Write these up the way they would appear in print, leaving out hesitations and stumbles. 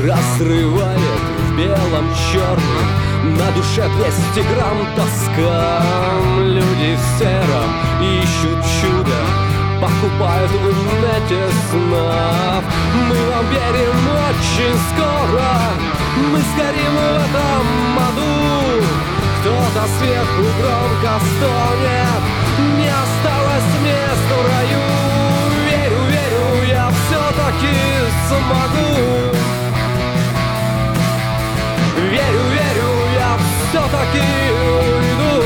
разрывает в белом черном, на душе 200 грамм тоска. Люди в сером ищут чудо, покупают в интернете снов. Мы вам верим очень скоро, мы сгорим в этом аду. Кто-то сверху громко стонет, не осталось места в раю. Верю, верю, я все-таки смогу. Верю, верю, я все-таки уйду.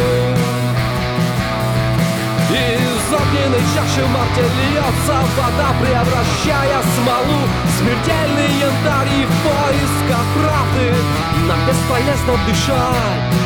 Из огненной чаши марте льется вода, превращая смолу в смертельный янтарь. И в поисках правды нам бесполезно дышать.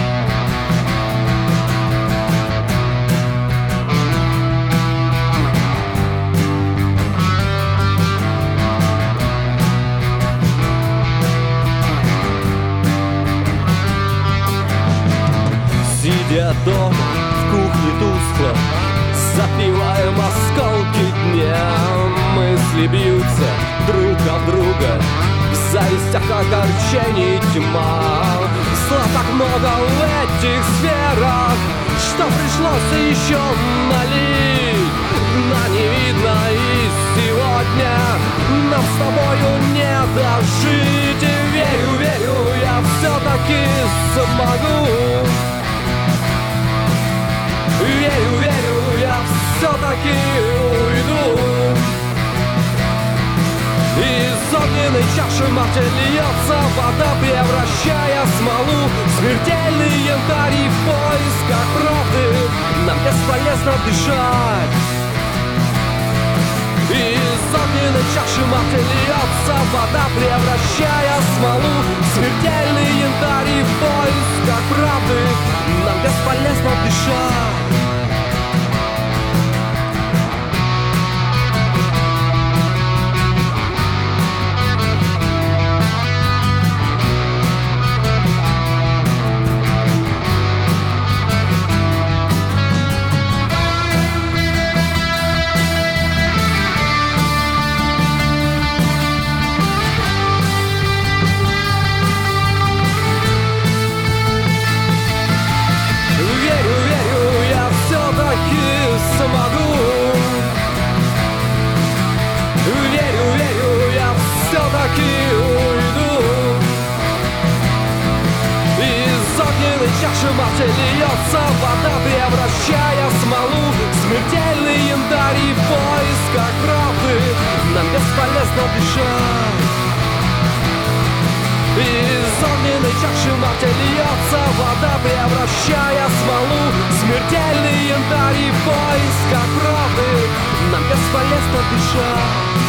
Сидя дома в кухне тускло, запиваем осколки дня. Мысли бьются друг об друга, в завистях огорчений тьма. Зла так много в этих сферах, что пришлось еще налить. Но не видно и сегодня нам с тобою не дожить. Верю, верю, я все-таки смогу. Верю, верю, я все-таки уйду. Из огненной чаши марте льется вода, превращая смолу в смертельный янтарь. И в поисках правды нам бесполезно дышать. Из огненной чаши марте льется вода, превращая смолу в смертельный янтарь. И в поисках правды нам бесполезно дышать. Чаша марте льется вода, превращая смолу в смертельный янтарь. И в поисках правды нам бесполезно дышать. Из огненной чаши марте льется вода, превращая смолу в смертельный янтарь. И в поисках правды нам бесполезно дышать.